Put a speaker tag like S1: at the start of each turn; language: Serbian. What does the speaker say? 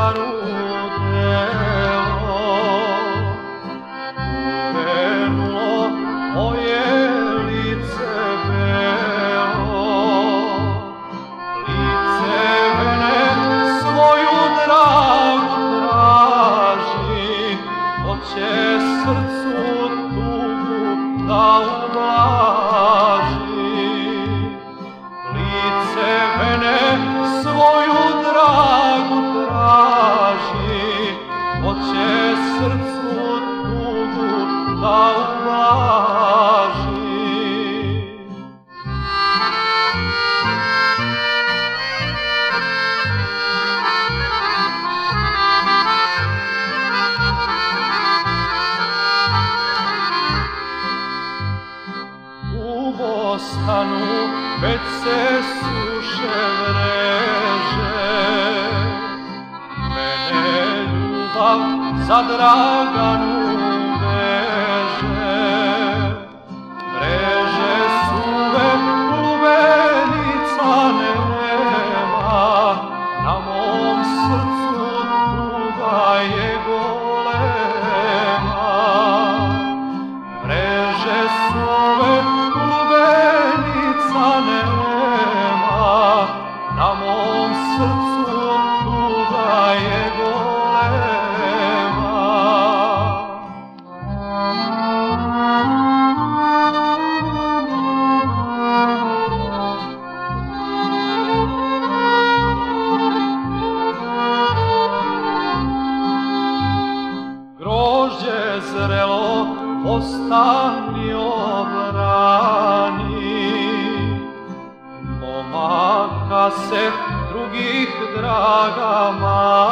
S1: zarudelo, uvernulo moje lice belo, lice mene svoju dragu traži, hoće srcu tugu da ublaži. Lice mene svoju dragu traži, hoće srcu tugu da ublaži. U Bostanu već se suše vreže, mene ljubav za Draganu veže. Mreže suve lubenica nema, na mom srcu tuga je golema. Mreže suve lubenica nema, na mom srcu tuga je golema. Grožđe zrelo ostani obrani, momaka se drugih draga mani.